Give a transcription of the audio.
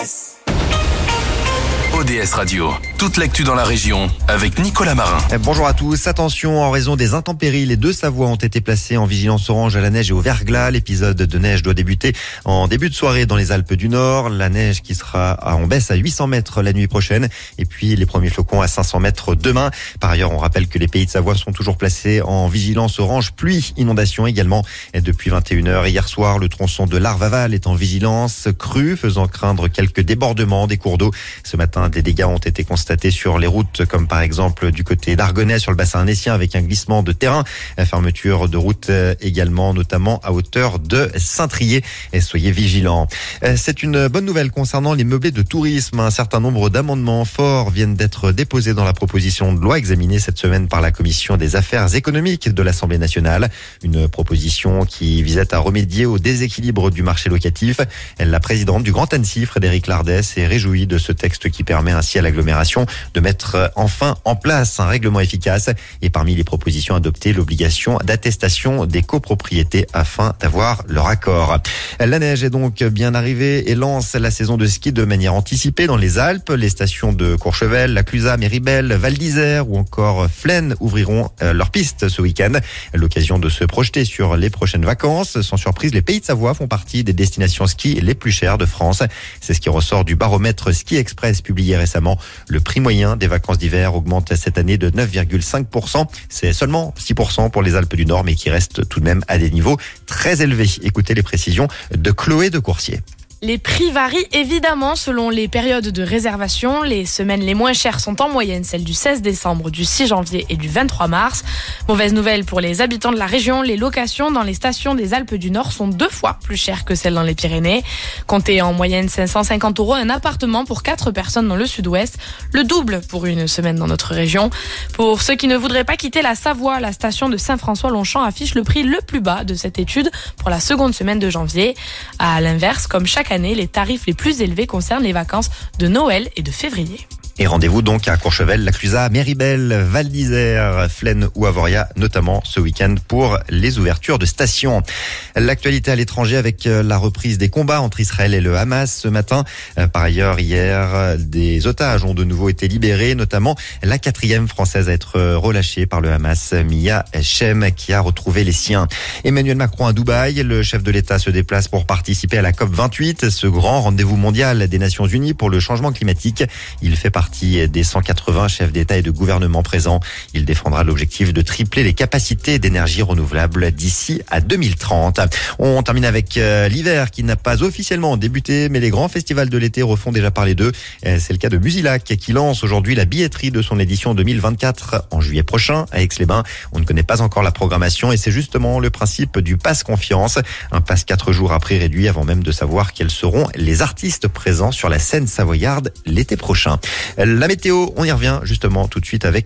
ODS Radio, toute l'actu dans la région avec Nicolas Marin. Bonjour à tous. Attention, en raison des intempéries, les deux Savoies ont été placés en vigilance orange à la neige et au verglas. L'épisode de neige doit débuter en début de soirée dans les Alpes du Nord. La neige qui sera en baisse à 800 mètres la nuit prochaine. Et puis les premiers flocons à 500 mètres demain. Par ailleurs, on rappelle que les pays de Savoie sont toujours placés en vigilance orange, pluie, inondation également. Et depuis 21h hier soir, le tronçon de l'Arve-Aval est en vigilance crue, faisant craindre quelques débordements des cours d'eau. Ce matin, des dégâts ont été constatés sur les routes, comme par exemple du côté d'Argonnet sur le bassin annécien avec un glissement de terrain. Fermeture de route également, notamment à hauteur de Saint-Trier. Et soyez vigilants. C'est une bonne nouvelle concernant les meublés de tourisme. Un certain nombre d'amendements forts viennent d'être déposés dans la proposition de loi examinée cette semaine par la Commission des affaires économiques de l'Assemblée nationale. Une proposition qui visait à remédier au déséquilibre du marché locatif. La présidente du Grand Annecy, Frédéric Lardès, s'est réjouie de ce texte qui permet ainsi à l'agglomération de mettre enfin en place un règlement efficace. Et parmi les propositions adoptées, l'obligation d'attestation des copropriétés afin d'avoir leur accord. La neige est donc bien arrivée et lance la saison de ski de manière anticipée dans les Alpes. Les stations de Courchevel, La Clusaz, Méribel, Val d'Isère ou encore Flaine ouvriront leurs pistes ce week-end. L'occasion de se projeter sur les prochaines vacances. Sans surprise, les pays de Savoie font partie des destinations ski les plus chères de France. C'est ce qui ressort du baromètre Ski Express publié récemment. Le prix moyen des vacances d'hiver augmente cette année de 9,5%. C'est seulement 6% pour les Alpes du Nord, mais qui reste tout de même à des niveaux très élevés. Écoutez les précisions de Chloé de Coursier. Les prix varient évidemment selon les périodes de réservation. Les semaines les moins chères sont en moyenne celles du 16 décembre, du 6 janvier et du 23 mars. Mauvaise nouvelle pour les habitants de la région, les locations dans les stations des Alpes du Nord sont 2 fois plus chères que celles dans les Pyrénées. Comptez en moyenne 550 € un appartement pour 4 personnes dans le sud-ouest, le double pour une semaine dans notre région. Pour ceux qui ne voudraient pas quitter la Savoie, la station de Saint-François-Longchamp affiche le prix le plus bas de cette étude pour la seconde semaine de janvier. À l'inverse, comme chaque année, les tarifs les plus élevés concernent les vacances de Noël et de février. Et rendez-vous donc à Courchevel, La Clusaz, Méribel, Val d'Isère, Flaine ou Avoria, notamment ce week-end pour les ouvertures de stations. L'actualité à l'étranger avec la reprise des combats entre Israël et le Hamas ce matin. Par ailleurs, hier, des otages ont de nouveau été libérés, notamment la 4e française à être relâchée par le Hamas, Mia Shem, qui a retrouvé les siens. Emmanuel Macron à Dubaï, le chef de l'État se déplace pour participer à la COP28, ce grand rendez-vous mondial des Nations Unies pour le changement climatique. Il fait partie des 180 chefs d'État et de gouvernement présents. Il défendra l'objectif de tripler les capacités d'énergie renouvelable d'ici à 2030. On termine avec l'hiver qui n'a pas officiellement débuté, mais les grands festivals de l'été refont déjà parler d'eux. C'est le cas de Musilac qui lance aujourd'hui la billetterie de son édition 2024 en juillet prochain à Aix-les-Bains. On ne connaît pas encore la programmation et c'est justement le principe du pass confiance. Un pass 4 jours à prix réduit avant même de savoir quels seront les artistes présents sur la scène savoyarde l'été prochain. La météo, on y revient justement tout de suite avec